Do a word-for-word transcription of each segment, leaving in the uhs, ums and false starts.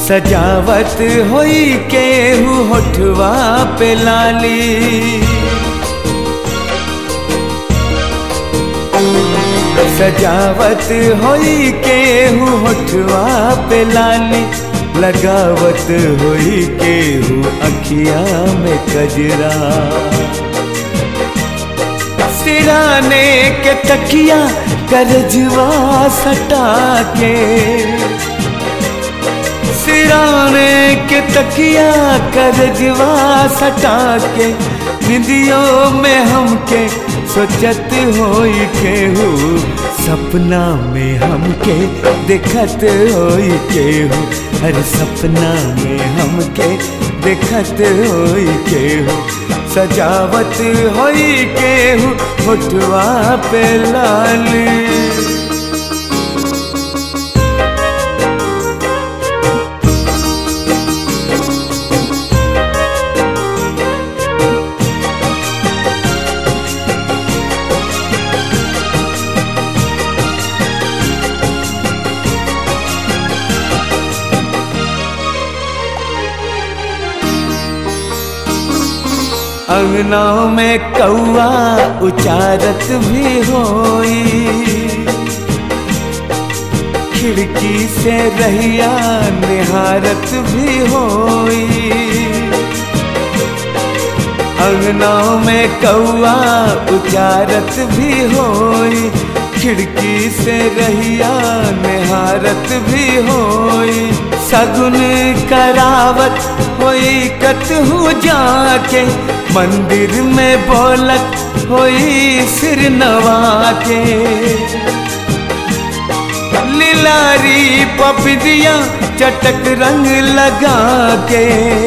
सजावत होई केहू होठवा पे लाली, सजावत होई केहू होठवा पे लाली, लगावत होई केहू अखिया में कजरा। सिराने के तकिया करजवा सटा के, सिराने के तकिया करजवा सटा के, निदियों में हमके सोचत होई केहू, सपना में हमके देखत होई केहू, हर सपना में हमके देखत होई केहू। सजावत होई केहू होठवा पे लाली। अंगना में कौआ उचारत भी होई, खिड़की से रहिया निहारत भी होई। अंगना में कौआ उचारत भी होई, खिड़की से रहिया निहारत भी होई। सगुन करावत होई कतहु जाके, मंदिर में बोलत होई सिर नवा के। लिलारी पपदिया चटक रंग लगा के,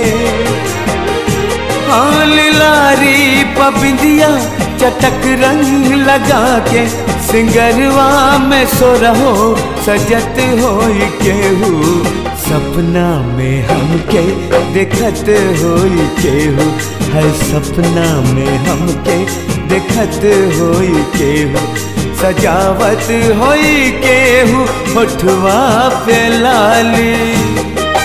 हाँ लिलारी पपदिया चटक रंग लगा के, सिंगरवा में सो रहो सजत होई केहू, सपना में हमके देखत होई केहू, हर सपना में हमके देखत होई केहू। सजावत होई केहू होठवा पे लाली।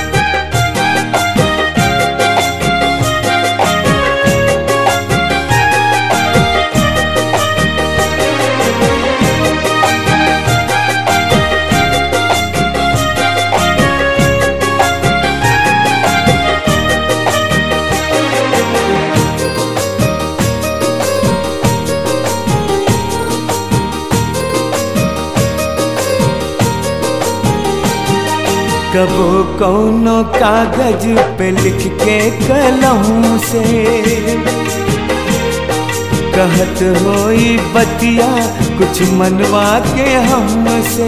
कबो कौनो कागज पे लिख के कलम से, कहत होई बतिया कुछ मनवा के हमसे।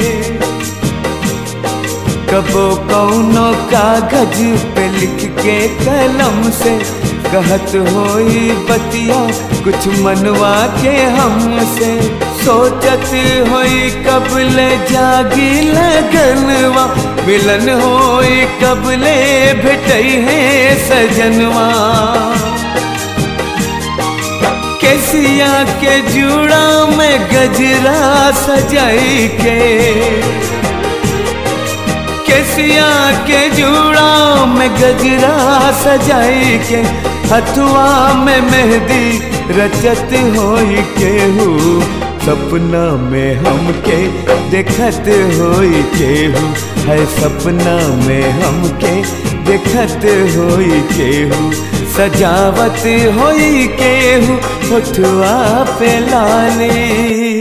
कबो कौनो कागज पे लिख के कलम से, कहत होई बतिया कुछ मनवा के हमसे। सोचत होई कबले जागी लगनवा, मिलन होई कबले भेटई है सजनवा। केसिया के जुड़ा में गजरा सजाई के, केसिया के जुड़ा में गजरा सजाई के, हथुआ में मेहंदी रचत होई केहू, सपना में हमके देखत होई केहू, है सपना में हमके देखत होई केहू। सजावत होई केहू होठवा पे लाली।